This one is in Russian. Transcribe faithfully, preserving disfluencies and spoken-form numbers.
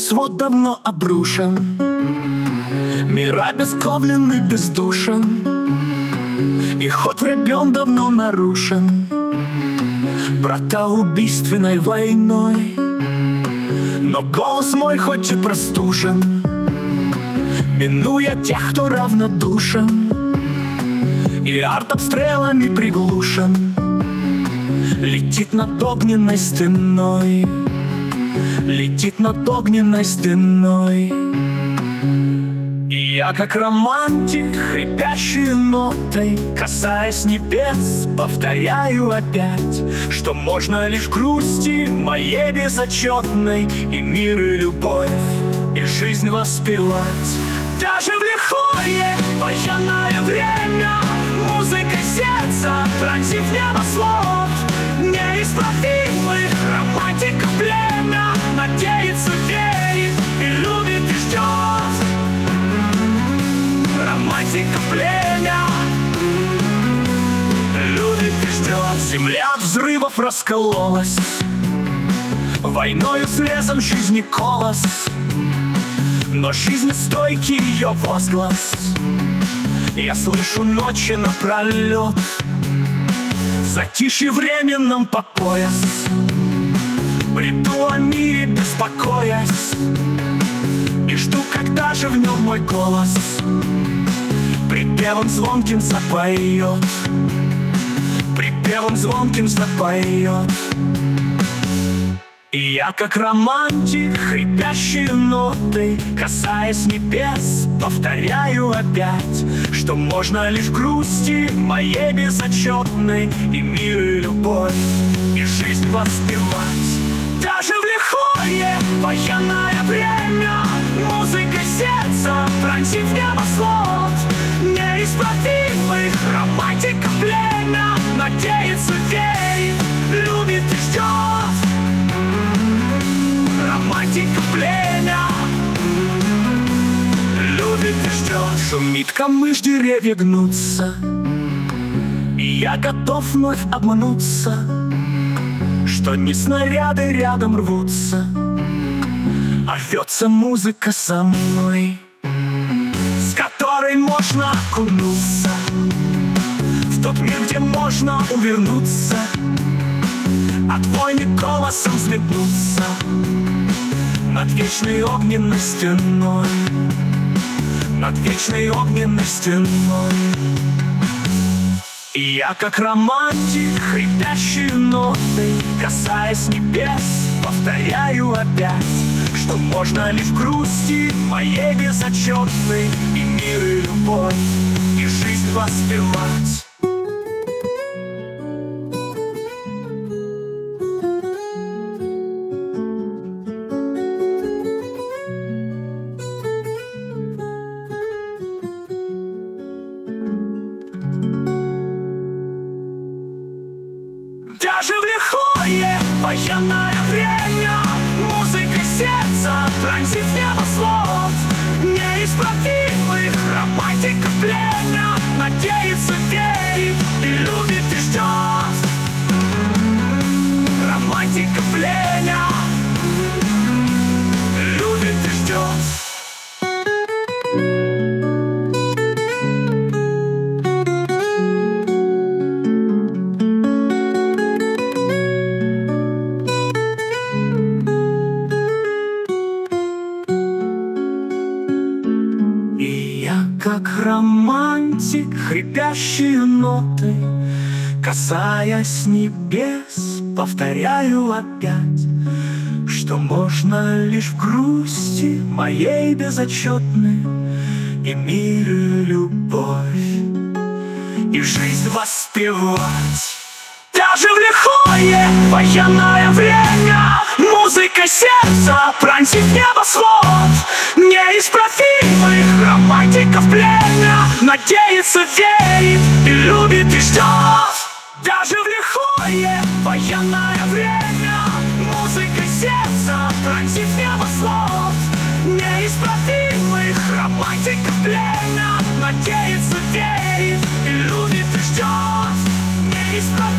свод давно обрушен, мир обескровлен и бездушен, и ход времен давно нарушен братоубийственной войной. Но голос мой хоть и простужен, минуя тех, кто равнодушен, и артобстрелами приглушен, летит над огненной стеной, летит над огненной стеной. И я, как романтик, хрипящей нотой, касаясь небес, повторяю опять, что можно лишь грусти моей безотчетной и мир, и любовь, и жизнь воспевать. Даже в лихое военное время музыка сердца, пронзив небосвод, неисправимых романтиков племя надеется, верит и любит и ждет. Романтика племя любит и ждет. Земля от взрывов раскололась, войною срезан жизни колос, но жизнестойкий ее возглас я слышу ночи напролет. В затишье временном по пояс бреду о мире беспокоясь, и жду, когда же в нем мой голос припевом звонким запоет, припевом звонким запоет. И я, как романтик, хрипящей нотой, касаясь небес, повторяю опять, что можно лишь грусти моей безотчетной и мир, и любовь, и жизнь воспевать. Даже в лихое военное время музыка сердца, пронзив небосвод, неисправимых романтиков племя надеется, верит, любит и ждет. Романтика племя любит и ждет. Шумит камыш, деревья гнутся, и я готов вновь обмануться, что не снаряды рядом рвутся, а рвется музыка со мной, с которой можно окунуться в тот мир, где можно увернуться от войны, голосом взметнуться над вечной огненной стеной, над вечной огненной стеной. И я, как романтик, хрипящей нотой, касаясь небес, повторяю опять, что можно лишь грусти моей безотчетной и мир, и любовь, и жизнь воспевать. Даже в лихое военное время музыка сердца, пронзив небосвод, неисправимых романтиков племя надеется, верит и любит и ждет. Романтика племя любит и ждет. Как романтик, хрипящей нотой, касаясь небес, повторяю опять, что можно лишь в грусти моей безотчетной и мир, и любовь, и жизнь воспевать. Даже в лихое военное время музыка сердца, пронзив небосвод, неисправимых романтиков племя надеется, верит и любит и ждет. Даже в лихое военное время музыка сердца, пронзив небосвод, неисправимых романтиков племя надеется, верит и любит и ждет. Неисправимых